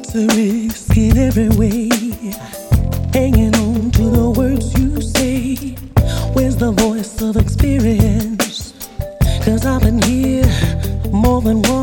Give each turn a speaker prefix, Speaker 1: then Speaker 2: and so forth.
Speaker 1: a risk in every way, hanging on to the words you say. Where's the voice of experience? 'Cause I've been here more than once.